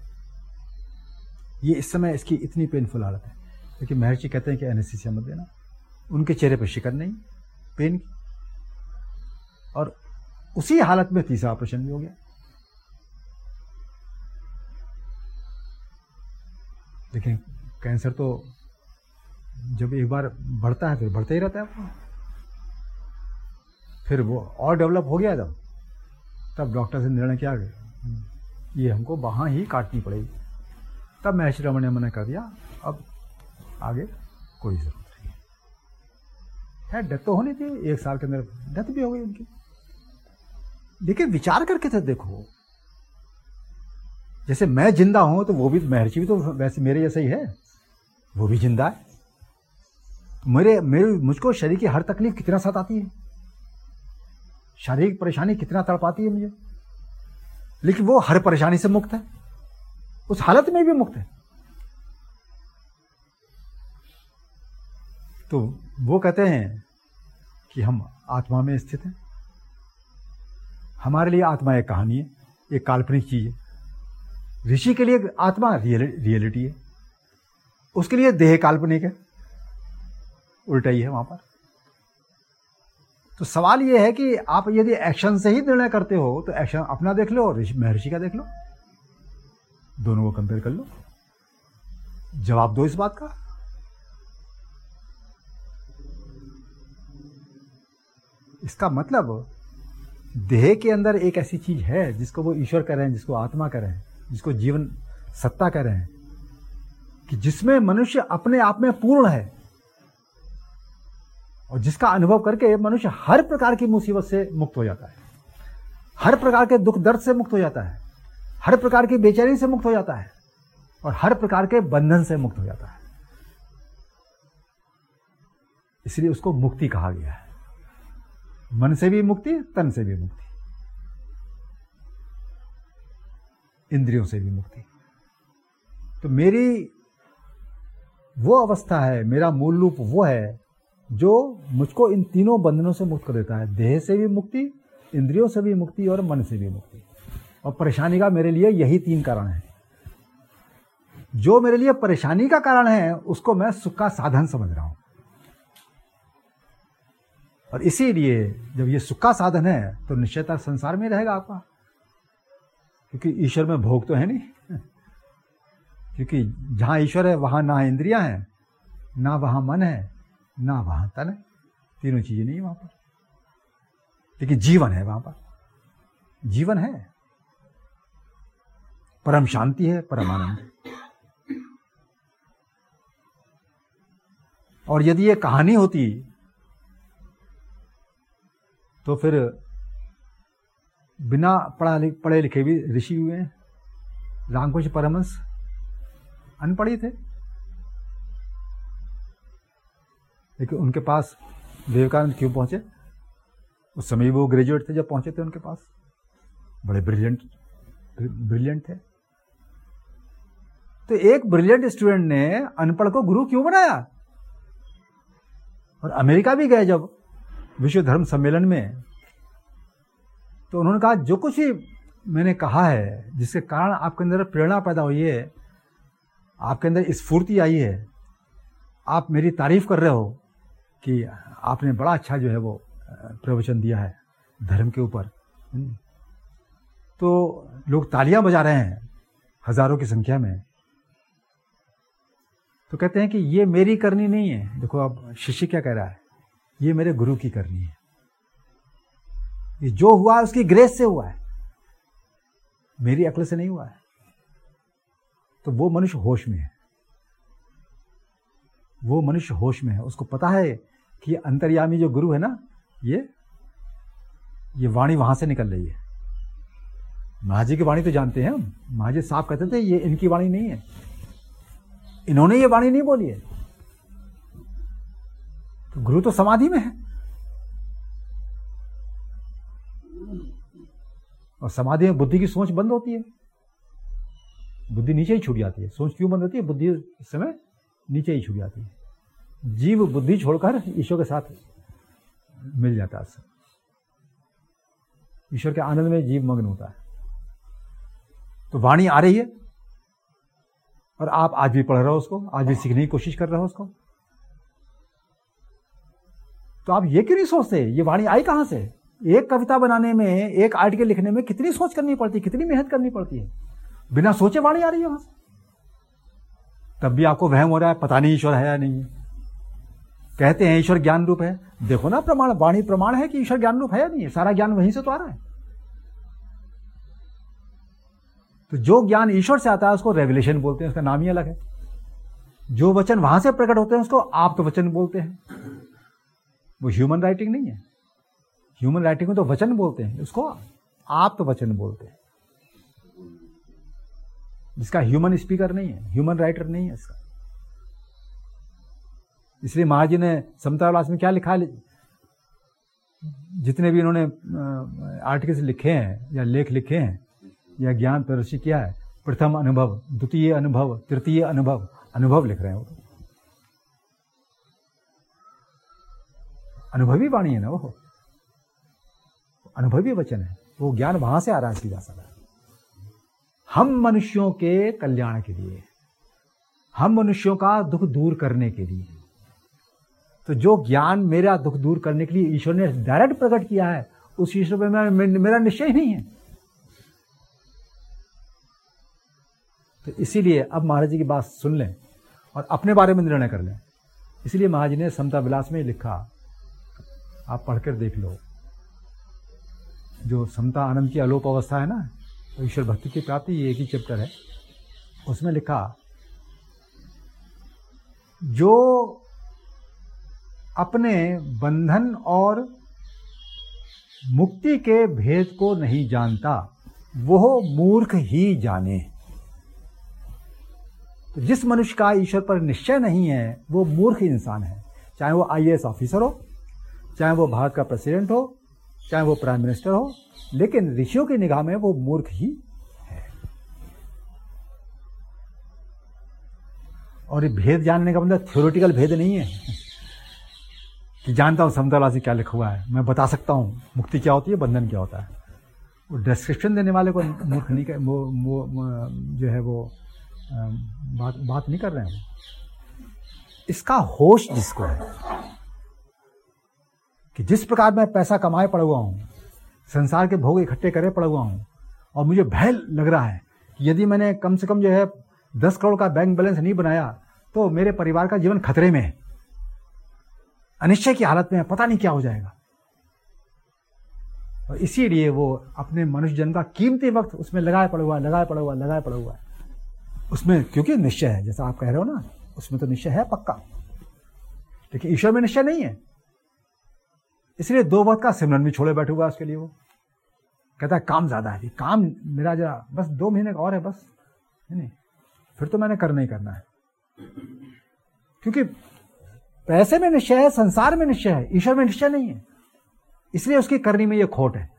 Speaker 1: ये इस समय इसकी इतनी पेनफुल हालत है, लेकिन महर्षि कहते हैं कि एनेस्थीसिया मत देना। उनके चेहरे पर शिकन नहीं, पेन की, और उसी हालत में तीसरा ऑपरेशन भी हो गया। लेकिन कैंसर तो जब एक बार बढ़ता है फिर बढ़ता ही रहता है आपको। फिर वो और डेवलप हो गया तब डॉक्टर से निर्णय किया ये हमको बाहाँ ही काटनी पड़ेगी। तब महर्षि रमण ने मना कर दिया, अब आगे कोई जरूरत नहीं है। डेथ तो होनी थी, 1 साल के अंदर डेथ भी हो गई उनकी। लेकिन विचार करके तो देखो, जैसे मैं जिंदा हूं तो वो भी, महर्षि भी तो वैसे मेरे जैसा ही है, वो भी जिंदा है। मुझको शरीर की हर तकलीफ कितना सताती है, शारीरिक परेशानी कितना तड़पाती है मुझे, लेकिन वो हर परेशानी से मुक्त है, उस हालत में भी मुक्त है। तो वो कहते हैं कि हम आत्मा में स्थित हैं। हमारे लिए आत्मा एक कहानी है, एक काल्पनिक चीज है। ऋषि के लिए आत्मा रियलिटी है, उसके लिए देह काल्पनिक है, उल्टा ही है वहां पर। तो सवाल यह है कि आप यदि एक्शन से ही निर्णय करते हो तो एक्शन अपना देख लो और महर्षि का देख लो, दोनों को कंपेयर कर लो, जवाब दो इस बात का। इसका मतलब देह के अंदर एक ऐसी चीज है जिसको वो ईश्वर कह रहे हैं, जिसको आत्मा कह रहे हैं, जिसको जीवन सत्ता कह रहे हैं, कि जिसमें मनुष्य अपने आप में पूर्ण है और जिसका अनुभव करके मनुष्य हर प्रकार की मुसीबत से मुक्त हो जाता है, हर प्रकार के दुख दर्द से मुक्त हो जाता है, हर प्रकार की बेचैनी से मुक्त हो जाता है और हर प्रकार के बंधन से मुक्त हो जाता है। इसलिए उसको मुक्ति कहा गया है। मन से भी मुक्ति, तन से भी मुक्ति, इंद्रियों से भी मुक्ति। तो मेरी वो अवस्था है, मेरा मूल रूप वो है जो मुझको इन तीनों बंधनों से मुक्त कर देता है। देह से भी मुक्ति, इंद्रियों से भी मुक्ति और मन से भी मुक्ति। और परेशानी का मेरे लिए यही 3 कारण है। जो मेरे लिए परेशानी का कारण है उसको मैं सुख का साधन समझ रहा हूं। और इसीलिए जब ये सुख का साधन है तो निश्चयता संसार में रहेगा आपका, क्योंकि ईश्वर में भोग तो है नहीं। क्योंकि जहां ईश्वर है वहां ना इंद्रियां हैं, ना वहां मन है, ना वहां तन है, तीनों चीजें नहीं वहां पर। लेकिन जीवन है वहां पर, जीवन है, परम शांति है, परम आनंद है। और यदि ये कहानी होती तो फिर बिना पढ़े लिखे भी ऋषि हुए हैं। रामकृष्ण परमहंस अनपढ़ थे, लेकिन उनके पास विवेकानंद क्यों पहुंचे? उस समय वो ग्रेजुएट थे जब पहुंचे थे उनके पास, बड़े ब्रिलियंट थे। तो एक ब्रिलियंट स्टूडेंट ने अनपढ़ को गुरु क्यों बनाया? और अमेरिका भी गए जब विश्व धर्म सम्मेलन में, तो उन्होंने कहा जो कुछ भी मैंने कहा है जिसके कारण आपके अंदर प्रेरणा पैदा हुई है, आपके अंदर स्फूर्ति आई है, आप मेरी तारीफ कर रहे हो कि आपने बड़ा अच्छा जो है वो प्रवचन दिया है धर्म के ऊपर, तो लोग तालियां बजा रहे हैं हजारों की संख्या में। तो कहते हैं कि ये मेरी करनी नहीं है। देखो अब शिष्य क्या कह रहा है, ये मेरे गुरु की करनी है, ये जो हुआ है उसकी ग्रेस से हुआ है, मेरी अक्ल से नहीं हुआ है। तो वो मनुष्य होश में है, वो मनुष्य होश में है, उसको पता है कि ये अंतर्यामी जो गुरु है ना, ये वाणी वहां से निकल रही है। महाजी की वाणी तो जानते हैं हम, महाजी साहब कहते थे ये इनकी वाणी नहीं है, इन्होंने ये वाणी नहीं बोली है। तो गुरु तो समाधि में है, और समाधि में बुद्धि की सोच बंद होती है, बुद्धि नीचे ही छूट जाती है। सोच क्यों बंद होती है? बुद्धि इस समय नीचे ही छूट जाती है। जीव बुद्धि छोड़कर ईश्वर के साथ मिल जाता है, ईश्वर के आनंद में जीव मग्न होता है। तो वाणी आ रही है और आप आज भी पढ़ रहे हो उसको, आज भी सीखने की कोशिश कर रहे हो उसको। तो आप ये क्यों नहीं सोचते ये वाणी आई कहां से? एक कविता बनाने में, एक आर्टिकल लिखने में कितनी सोच करनी पड़ती है, कितनी मेहनत करनी पड़ती है, बिना सोचे वाणी आ रही है वहां से। तब भी आपको वहम हो रहा है पता नहीं ईश्वर है या नहीं है। कहते हैं ईश्वर ज्ञान रूप है, देखो ना प्रमाण, वाणी प्रमाण है कि ईश्वर ज्ञान रूप है या नहीं है। सारा ज्ञान वहीं से तो आ रहा है। तो जो ज्ञान ईश्वर से आता है उसको रेवलेशन बोलते हैं, उसका नाम ही अलग है। जो वचन वहां से प्रकट होते हैं उसको आप्त वचन बोलते हैं। वो ह्यूमन राइटिंग नहीं है, ह्यूमन राइटिंग में तो वचन बोलते हैं, उसको आप्त वचन बोलते हैं, जिसका ह्यूमन स्पीकर नहीं है, ह्यूमन राइटर नहीं है इसका। इसलिए महाराज जी ने समता विलास में क्या लिखा है, जितने भी इन्होंने आर्टिकल्स लिखे हैं या लेख लिखे हैं या ज्ञान प्रदर्शित किया है, प्रथम अनुभव, द्वितीय अनुभव, तृतीय अनुभव, अनुभव लिख रहे हैं वो। अनुभवी वाणी है ना वो, अनुभवी वचन है, वो ज्ञान वहां से आ रहा है सीधा साधा। हम मनुष्यों के कल्याण के लिए, हम मनुष्यों का दुख दूर करने के लिए। तो जो ज्ञान मेरा दुख दूर करने के लिए ईश्वर ने डायरेक्ट प्रकट किया है, उस ईश्वर पे मेरा निश्चय ही नहीं है। तो इसीलिए अब महाराज जी की बात सुन लें और अपने बारे में निर्णय कर लें। इसलिए महाराज जी ने समता विलास में लिखा, आप पढ़कर देख लो। जो समता आनंद की अलोप अवस्था है ना, तो ईश्वर भक्ति की प्राप्ति, ये एक ही चैप्टर है, उसमें लिखा जो अपने बंधन और मुक्ति के भेद को नहीं जानता वो मूर्ख ही जाने। तो जिस मनुष्य का ईश्वर पर निश्चय नहीं है वो मूर्ख इंसान है, चाहे वो IAS ऑफिसर हो, चाहे वो भारत का प्रेसिडेंट हो, चाहे वो प्राइम मिनिस्टर हो, लेकिन ऋषियों की निगाह में वो मूर्ख ही है। और ये भेद जानने का मतलब थ्योरेटिकल भेद नहीं है कि जानता हूं समतला से क्या लिखा हुआ है, मैं बता सकता हूं मुक्ति क्या होती है, बंधन क्या होता है। वो डिस्क्रिप्शन देने वाले को मूर्ख नहीं कर, जो है वो बात नहीं कर रहे हैं। इसका होश जिसको है कि जिस प्रकार मैं पैसा कमाए पड़ा हुआ हूं, संसार के भोग इकट्ठे करे पड़ा हुआ हूं, और मुझे भय लग रहा है कि यदि मैंने कम से कम जो है 10 करोड़ का बैंक बैलेंस नहीं बनाया तो मेरे परिवार का जीवन खतरे में है, अनिश्चय की हालत में है, पता नहीं क्या हो जाएगा। और इसीलिए वो अपने मनुष्य जन्म का कीमती वक्त उसमें लगाए पड़ा हुआ है उसमें, क्योंकि निश्चय है, जैसा आप कह रहे हो ना, उसमें तो निश्चय है पक्का, लेकिन ईश्वर में निश्चय नहीं है। इसलिए 2 वक्त का सिमरन भी छोड़े बैठे हुआ उसके लिए। वो कहता है काम ज्यादा है, काम मेरा जरा बस 2 महीने का और है बस, नहीं फिर तो मैंने करना ही करना है, क्योंकि पैसे में निश्चय है, संसार में निश्चय है, ईश्वर में निश्चय नहीं है। इसलिए उसकी करनी में ये खोट है।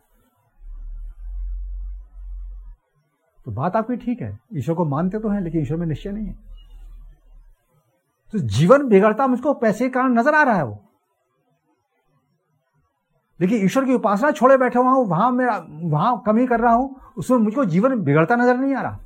Speaker 1: तो बात आपकी ठीक है, ईश्वर को मानते तो हैं लेकिन ईश्वर में निश्चय नहीं है। तो जीवन बिगड़ता मुझको पैसे के कारण नजर आ रहा है वो, लेकिन ईश्वर की उपासना छोड़े बैठे हुआ हूं, वहां कमी कर रहा हूं, उसमें मुझको जीवन बिगड़ता नजर नहीं आ रहा।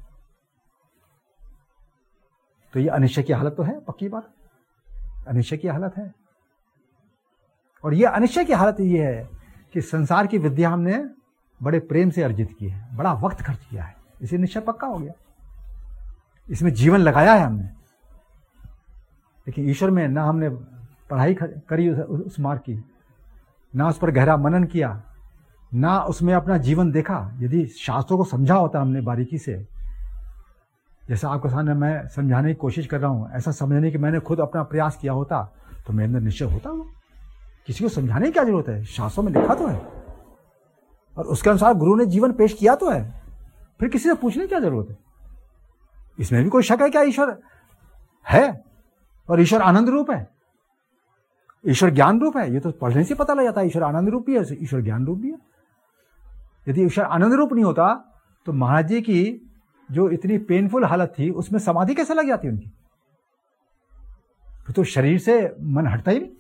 Speaker 1: तो ये अनिश्चय की हालत तो है, पक्की बात, अनिश्चय की हालत है। और ये अनिश्चय की हालत ये है कि संसार की विद्या हमने बड़े प्रेम से अर्जित की है, बड़ा वक्त खर्च किया है, इसलिए निश्चय पक्का हो गया, इसमें जीवन लगाया है हमने। लेकिन ईश्वर में ना हमने पढ़ाई करी उस मार्ग की, ना उस पर गहरा मनन किया, ना उसमें अपना जीवन देखा। यदि शास्त्रों को समझा होता हमने बारीकी से, जैसा आपके सामने मैं समझाने की कोशिश कर रहा हूं, ऐसा समझने की मैंने खुद अपना प्रयास किया होता तो मेरे अंदर निश्चय होता। वो किसी को समझाने की क्या जरूरत है, शास्त्रों में लिखा तो है और उसके अनुसार गुरु ने जीवन पेश किया तो है, फिर किसी से पूछने की क्या जरूरत है। इसमें भी कोई शक है क्या ईश्वर है और ईश्वर आनंद रूप है, ईश्वर ज्ञान रूप है? ये तो पढ़ने से पता लग जाता है, ईश्वर आनंद रूप भी है, ईश्वर ज्ञान रूप भी है। यदि ईश्वर आनंद रूप नहीं होता तो महाराज जी की जो इतनी पेनफुल हालत थी उसमें समाधि कैसे लग जाती उनकी? फिर तो शरीर से मन हटता ही नहीं।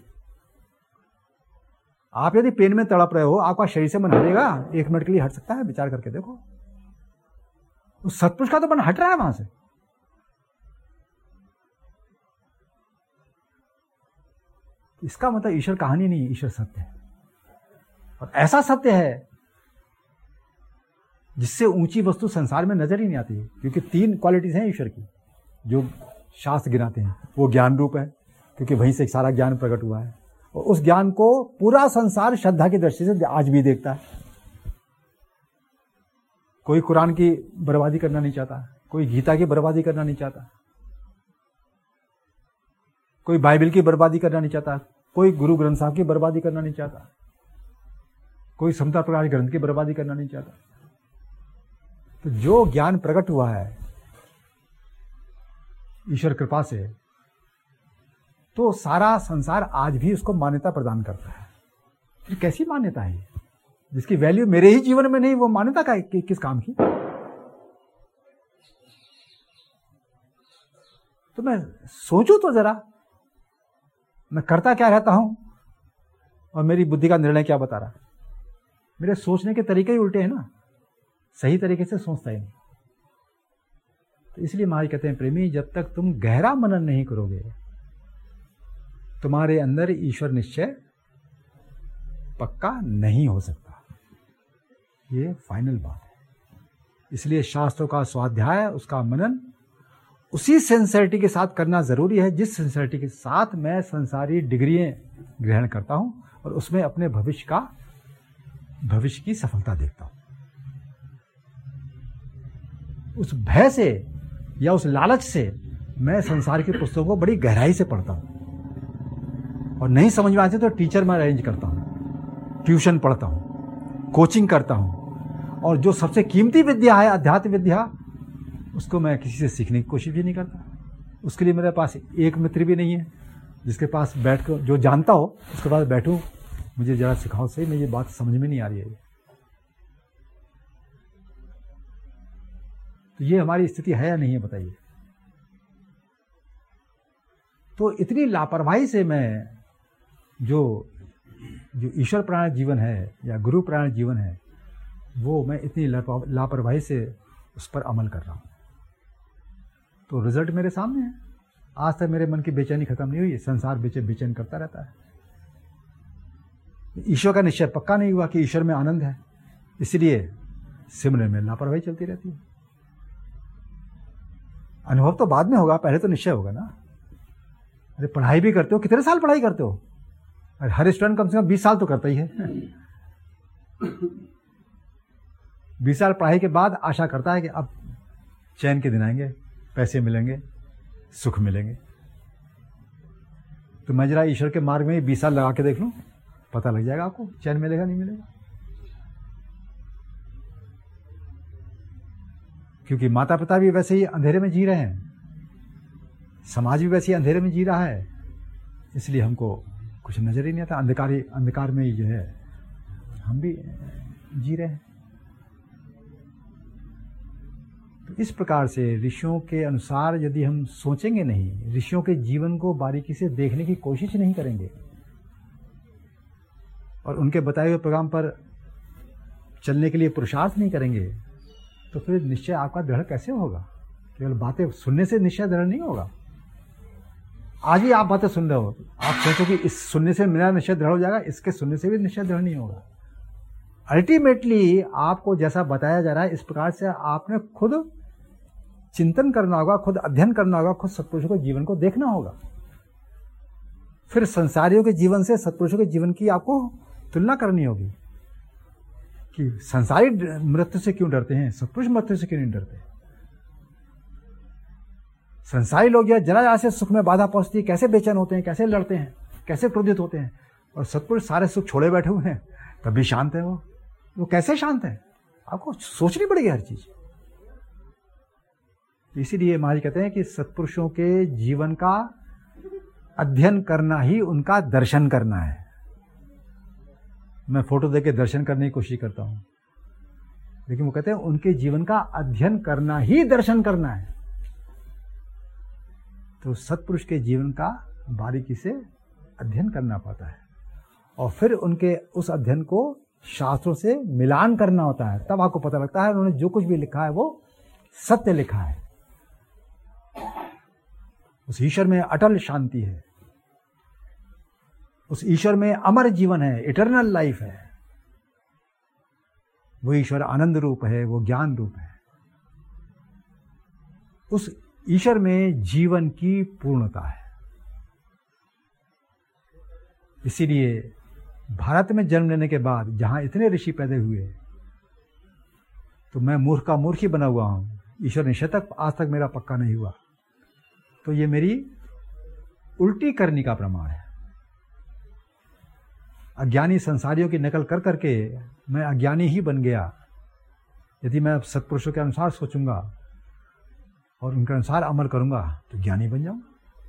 Speaker 1: आप यदि पेन में तड़प रहे हो, आपका शरीर से मन हटेगा? 1 मिनट के लिए हट सकता है, विचार करके देखो। उस सतपुरुष का तो मन हट रहा है वहां से। इसका मतलब ईश्वर कहानी नहीं है, ईश्वर सत्य है, और ऐसा सत्य है जिससे ऊंची वस्तु संसार में नजर ही नहीं आती है। क्योंकि 3 क्वालिटीज हैं ईश्वर की जो शास्त्र गिनाते हैं। वो ज्ञान रूप है, क्योंकि वहीं से सारा ज्ञान प्रकट हुआ है, और उस ज्ञान को पूरा संसार श्रद्धा की दृष्टि से आज भी देखता है। कोई कुरान की बर्बादी करना नहीं चाहता, कोई गीता की बर्बादी करना नहीं चाहता, कोई बाइबल की बर्बादी करना नहीं चाहता, कोई गुरु ग्रंथ साहब की बर्बादी करना नहीं चाहता, कोई समता प्रकाश ग्रंथ की बर्बादी करना नहीं चाहता। तो जो ज्ञान प्रकट हुआ है ईश्वर कृपा से, तो सारा संसार आज भी उसको मान्यता प्रदान करता है। फिर कैसी मान्यता है जिसकी वैल्यू मेरे ही जीवन में नहीं? वो मान्यता का किस काम की? तो मैं सोचूं तो जरा, मैं करता क्या रहता हूं और मेरी बुद्धि का निर्णय क्या बता रहा? मेरे सोचने के तरीके ही उल्टे हैं ना, सही तरीके से सोचता ही नहीं। तो इसलिए महाराज कहते हैं, प्रेमी, जब तक तुम गहरा मनन नहीं करोगे तुम्हारे अंदर ईश्वर निश्चय पक्का नहीं हो सकता। ये फाइनल बात है। इसलिए शास्त्रों का स्वाध्याय, उसका मनन उसी सिंसियरिटी के साथ करना जरूरी है जिस सिंसियरिटी के साथ मैं संसारी डिग्रियां ग्रहण करता हूं और उसमें अपने भविष्य का भविष्य की सफलता देखता हूं। उस भय से या उस लालच से मैं संसार की पुस्तकों को बड़ी गहराई से पढ़ता हूं, और नहीं समझ में आते तो टीचर मैं अरेंज करता हूं, ट्यूशन पढ़ता हूं, कोचिंग करता हूं, और जो सबसे कीमती विद्या है अध्यात्म विद्या, उसको मैं किसी से सीखने की कोशिश भी नहीं करता। उसके लिए मेरे पास एक मित्र भी नहीं है जिसके पास बैठ कर, जो जानता हो उसके पास बैठूं, मुझे जरा सिखाओ सही, मैं ये बात समझ में नहीं आ रही है। तो ये हमारी स्थिति है या नहीं है बताइए। तो इतनी लापरवाही से मैं जो ईश्वर प्राण जीवन है या गुरु प्राण जीवन है, वो मैं इतनी लापरवाही से उस पर अमल कर रहा हूं। तो रिजल्ट मेरे सामने है। आज तक मेरे मन की बेचैनी खत्म नहीं हुई, संसार बेचैन करता रहता है। ईश्वर का निश्चय पक्का नहीं हुआ कि ईश्वर में आनंद है, इसलिए सिमरन में लापरवाही चलती रहती है। अनुभव तो बाद में होगा, पहले तो निश्चय होगा ना। अरे पढ़ाई भी करते हो, कितने साल पढ़ाई करते हो? अरे हर स्टूडेंट कम से कम 20 साल तो करता ही है। 20 साल पढ़ाई के बाद आशा करता है कि अब चैन के दिन आएंगे, पैसे मिलेंगे, सुख मिलेंगे। तो मैं जरा ईश्वर के मार्ग में 20 साल लगा के देख लूं, पता लग जाएगा आपको चैन मिलेगा नहीं मिलेगा। क्योंकि माता पिता भी वैसे ही अंधेरे में जी रहे हैं, समाज भी वैसे ही अंधेरे में जी रहा है, इसलिए हमको कुछ नजर ही नहीं आता। अंधकार में ही जो है हम भी जी रहे हैं। तो इस प्रकार से ऋषियों के अनुसार यदि हम सोचेंगे नहीं, ऋषियों के जीवन को बारीकी से देखने की कोशिश नहीं करेंगे और उनके बताए हुए प्रोग्राम पर चलने के लिए पुरुषार्थ नहीं करेंगे, तो फिर निश्चय आपका दृढ़ कैसे होगा? केवल बातें सुनने से निश्चय दृढ़ नहीं होगा। आज ही आप बातें सुन रहे हो, आप सोचो कि इस सुनने से मेरा निश्चय दृढ़ हो जाएगा, इसके सुनने से भी निश्चय दृढ़ नहीं होगा। अल्टीमेटली आपको जैसा बताया जा रहा है, इस प्रकार से आपने खुद चिंतन करना होगा, खुद अध्ययन करना होगा, खुद सत्पुरुषों के जीवन को देखना होगा। फिर संसारियों के जीवन से सत्पुरुषों के जीवन की आपको तुलना करनी होगी कि संसारी मृत्यु से क्यों डरते हैं, सत्पुरुष मृत्यु से क्यों नहीं डरते। संसारी लोग यह जरा से सुख में बाधा पहुंचती है कैसे बेचैन होते हैं, कैसे लड़ते हैं, कैसे क्रोधित होते हैं, और सत्पुरुष सारे सुख छोड़े बैठे हुए हैं, तभी शांत है। वो कैसे शांत है? आपको सोचनी पड़ेगी हर चीज। इसीलिए महाराज कहते हैं कि सत्पुरुषों के जीवन का अध्ययन करना ही उनका दर्शन करना है। मैं फोटो देके दर्शन करने की कोशिश करता हूं, लेकिन वो कहते हैं उनके जीवन का अध्ययन करना ही दर्शन करना है। तो सत्पुरुष के जीवन का बारीकी से अध्ययन करना पड़ता है और फिर उनके उस अध्ययन को शास्त्रों से मिलान करना होता है, तब आपको पता लगता है उन्होंने जो कुछ भी लिखा है वो सत्य लिखा है। उस ईश्वर में अटल शांति है, उस ईश्वर में अमर जीवन है, इटर्नल लाइफ है। वो ईश्वर आनंद रूप है, वो ज्ञान रूप है। उस ईश्वर में जीवन की पूर्णता है। इसीलिए भारत में जन्म लेने के बाद जहां इतने ऋषि पैदा हुए, तो मैं मूर्ख का मूर्ख ही बना हुआ हूं। ईश्वर निश्चय तक आज तक मेरा पक्का नहीं हुआ, तो ये मेरी उल्टी करनी का प्रमाण है। अज्ञानी संसारियों की नकल कर करके मैं अज्ञानी ही बन गया। यदि मैं सत्पुरुषों के अनुसार सोचूंगा और उनके अनुसार अमल करूंगा तो ज्ञानी बन जाऊंगा।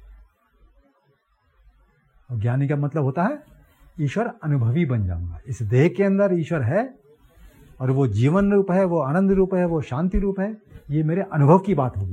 Speaker 1: और ज्ञानी का मतलब होता है ईश्वर अनुभवी बन जाऊंगा। इस देह के अंदर ईश्वर है और वो जीवन रूप है, वो आनंद रूप है, वो शांति रूप है। ये मेरे अनुभव की बात होगी।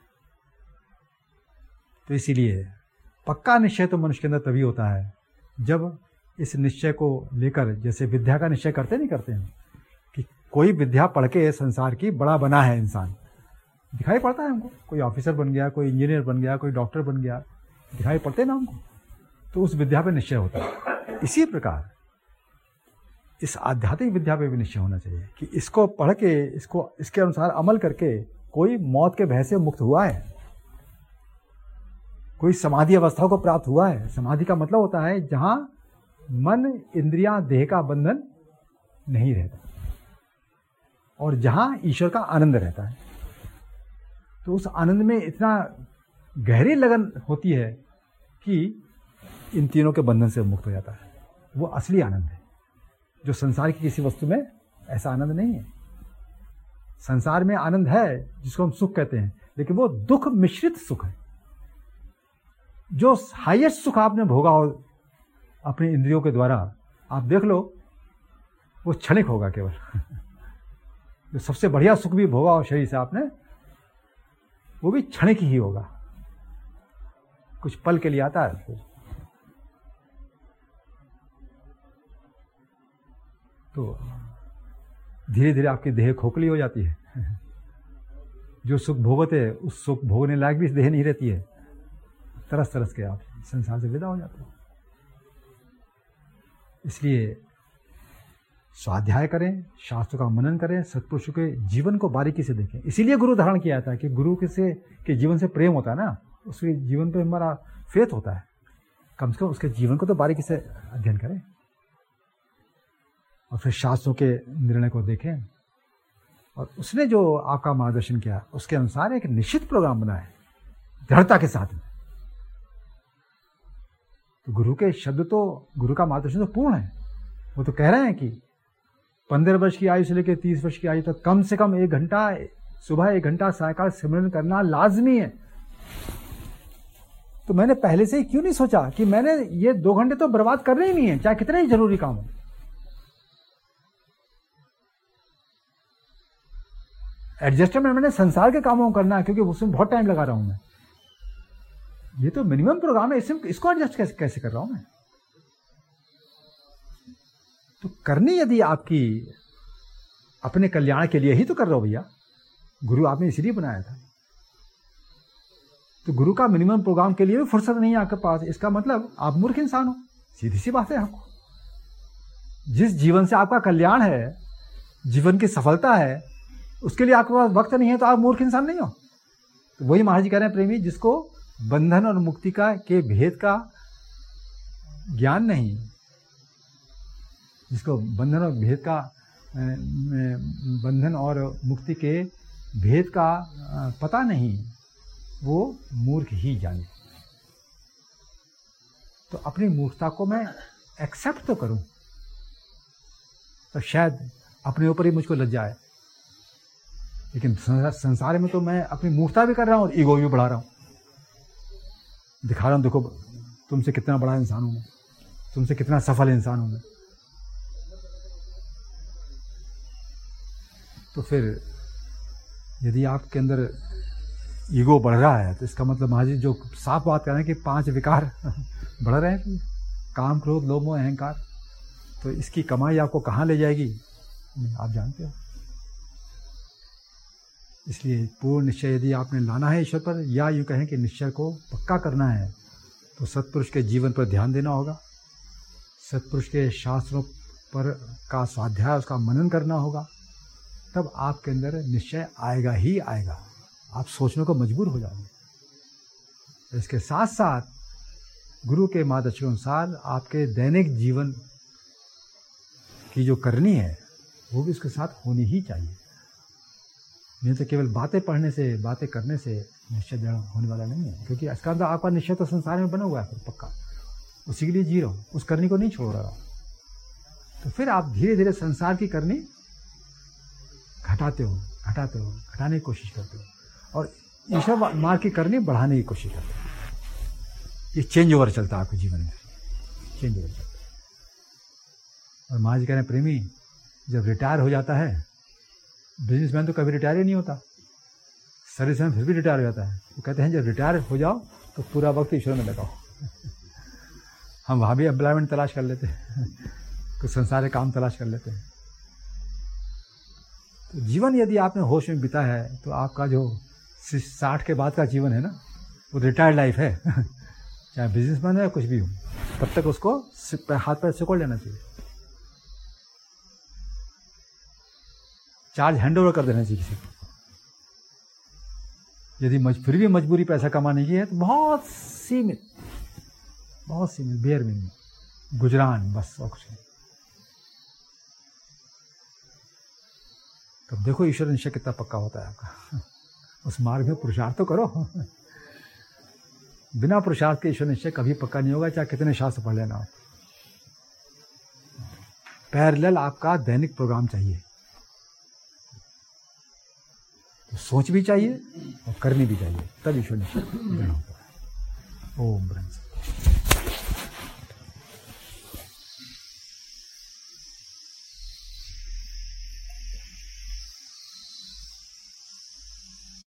Speaker 1: तो इसीलिए पक्का निश्चय तो मनुष्य के अंदर तभी होता है जब इस निश्चय को लेकर, जैसे विद्या का निश्चय करते नहीं करते हैं कि कोई विद्या पढ़ के संसार की बड़ा बना है इंसान, दिखाई पड़ता है हमको। कोई ऑफिसर बन गया, कोई इंजीनियर बन गया, कोई डॉक्टर बन गया, दिखाई पड़ते ना हमको, तो उस विद्या पे निश्चय होता है। इसी प्रकार इस आध्यात्मिक विद्या पे भी निश्चय होना चाहिए कि इसको पढ़ के, इसको इसके अनुसार अमल करके कोई मौत के भय से मुक्त हुआ है, कोई समाधि अवस्था को प्राप्त हुआ है। समाधि का मतलब होता है जहां मन, इंद्रियां, देह का बंधन नहीं रहता, और जहाँ ईश्वर का आनंद रहता है, तो उस आनंद में इतना गहरी लगन होती है कि इन तीनों के बंधन से मुक्त हो जाता है। वो असली आनंद है, जो संसार की किसी वस्तु में ऐसा आनंद नहीं है। संसार में आनंद है जिसको हम सुख कहते हैं, लेकिन वो दुख मिश्रित सुख है। जो हाईएस्ट सुख आपने भोगा हो अपने इंद्रियों के द्वारा, आप देख लो, वो क्षणिक होगा केवल। जो सबसे बढ़िया सुख भी भोगा हो शरीर से आपने, वो भी क्षणिक ही होगा, कुछ पल के लिए आता है। तो धीरे धीरे आपकी देह खोखली हो जाती है। जो सुख भोगते उस सुख भोगने लायक भी देह नहीं रहती है। तरस तरस के आप संसार से विदा हो जाते हो। इसलिए स्वाध्याय करें, शास्त्र का मनन करें, सत्पुरुषों के जीवन को बारीकी से देखें। इसीलिए गुरु धारण किया था कि गुरु के जीवन से प्रेम होता है ना, उसके जीवन पे हमारा फेथ होता है। कम से कम उसके जीवन को तो बारीकी से अध्ययन करें और फिर शास्त्रों के निर्णय को देखें, और उसने जो आपका मार्गदर्शन किया उसके अनुसार एक निश्चित प्रोग्राम बनाए दृढ़ता के साथ में। तो गुरु के शब्द तो, गुरु का मार्गदर्शन तो पूर्ण है। वो तो कह रहे हैं कि 15 वर्ष की आयु से लेकर 30 वर्ष की आयु तक कम से कम 1 घंटा सुबह, 1 घंटा सायकाल सिमरन करना लाजमी है। तो मैंने पहले से ही क्यों नहीं सोचा कि मैंने ये 2 घंटे तो बर्बाद करने ही नहीं है, चाहे कितना ही जरूरी काम हो। एडजस्टमेंट मैंने संसार के कामों को करना है, क्योंकि उसमें बहुत टाइम लगा रहा हूं मैं। ये तो मिनिमम प्रोग्राम है, इसको एडजस्ट कैसे कर रहा हूं मैं। तो करनी यदि आपकी अपने कल्याण के लिए ही तो कर रहे हो भैया, गुरु आपने इसीलिए बनाया था। तो गुरु का मिनिमम प्रोग्राम के लिए भी फुर्सत नहीं है आपके पास, इसका मतलब आप मूर्ख इंसान हो। सीधी सी बात है। आपको जिस जीवन से आपका कल्याण है, जीवन की सफलता है, उसके लिए आपके पास वक्त नहीं है, तो आप मूर्ख इंसान नहीं हो। तो वही महाराज जी कह रहे हैं, प्रेमी, जिसको बंधन और मुक्ति के भेद का ज्ञान नहीं, जिसको बंधन और मुक्ति के भेद का पता नहीं, वो मूर्ख ही जाने। तो अपनी मूर्खता को मैं एक्सेप्ट तो करूं, तो शायद अपने ऊपर ही मुझको लज्जा आए। लेकिन संसार में तो मैं अपनी मूर्खता भी कर रहा हूं और ईगो भी बढ़ा रहा हूं, दिखा रहा हूं, देखो तुमसे कितना बड़ा इंसान हूं मैं, तुमसे कितना सफल इंसान हूं मैं। तो फिर यदि आपके अंदर ईगो बढ़ रहा है, तो इसका मतलब महाराज जी जो साफ बात कर रहे हैं कि 5 विकार बढ़ रहे हैं, काम, क्रोध, लोभ, मोह, अहंकार। तो इसकी कमाई आपको कहाँ ले जाएगी आप जानते हो। इसलिए पूर्ण निश्चय यदि आपने लाना है ईश्वर पर, या यूँ कहें कि निश्चय को पक्का करना है, तो सत्पुरुष के जीवन पर ध्यान देना होगा, सत्पुरुष के शास्त्रों पर का स्वाध्याय, उसका मनन करना होगा। तब आपके अंदर निश्चय आएगा ही आएगा, आप सोचने को मजबूर हो जाओगे। इसके साथ साथ गुरु के मार्गदर्शन अनुसार आपके दैनिक जीवन की जो करनी है, वो भी उसके साथ होनी ही चाहिए। नहीं तो केवल बातें पढ़ने से, बातें करने से निश्चय दृढ़ होने वाला नहीं है। क्योंकि इसका अंदर आपका निश्चय तो संसार में बना हुआ है, फिर पक्का उसी के लिए जी रहा हूँ, उस करनी को नहीं छोड़ रहा। तो फिर आप धीरे धीरे संसार की करनी घटाने की कोशिश करते हो, और ईश्वर मार्ग की करनी बढ़ाने की कोशिश करते हो। ये चेंज ओवर चलता है आपके जीवन में, चेंज ओवर चलता है। और महाराज जी कह रहे हैं, प्रेमी, जब रिटायर हो जाता है, बिजनेसमैन तो कभी रिटायर ही नहीं होता, सर्विसमैन फिर भी रिटायर हो जाता है। वो कहते हैं जब रिटायर हो जाओ तो पूरा वक्त ईश्वर में लगाओ। हम वहाँ भी एम्प्लॉयमेंट तलाश कर लेते हैं, कुछ संसार के काम तलाश कर लेते हैं। तो जीवन यदि आपने होश में बिता है, तो आपका जो 60 के बाद का जीवन है ना, वो रिटायर्ड लाइफ है। चाहे बिजनेसमैन हो या कुछ भी हो, तब तक उसको हाथ पैर सिकोड़ लेना चाहिए, चार्ज हैंड ओवर कर देना चाहिए किसी को। यदि फिर भी मजबूरी पैसा कमाने की है, तो बहुत सीमित बेयर मिनिमम गुजरान, बस और कुछ नहीं। तब देखो ईश्वर निश्चय कितना पक्का होता है आपका। उस मार्ग में पुरुषार्थ तो करो। बिना पुरुषार्थ के ईश्वर निश्चय कभी पक्का नहीं होगा, चाहे कितने शास्त्र पढ़ लेना हो। पैरेलल आपका दैनिक प्रोग्राम चाहिए, तो सोच भी चाहिए और करनी भी चाहिए, तब ईश्वर निश्चय होता है। ओम ब्रह्म।